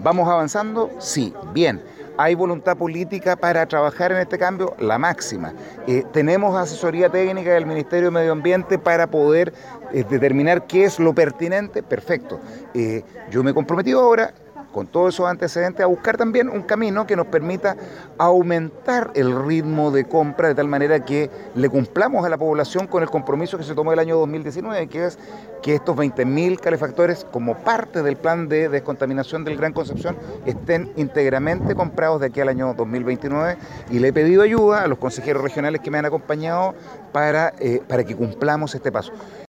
¿Vamos avanzando? Sí, bien. ¿Hay voluntad política para trabajar en este cambio? La máxima. ¿Tenemos asesoría técnica del Ministerio de Medio Ambiente para poder determinar qué es lo pertinente? Perfecto. Yo me he comprometido ahora, con todos esos antecedentes, a buscar también un camino que nos permita aumentar el ritmo de compra de tal manera que le cumplamos a la población con el compromiso que se tomó el año 2019, que es que estos 20.000 calefactores, como parte del plan de descontaminación del Gran Concepción, estén íntegramente comprados de aquí al año 2029, y le he pedido ayuda a los consejeros regionales que me han acompañado para que cumplamos este paso.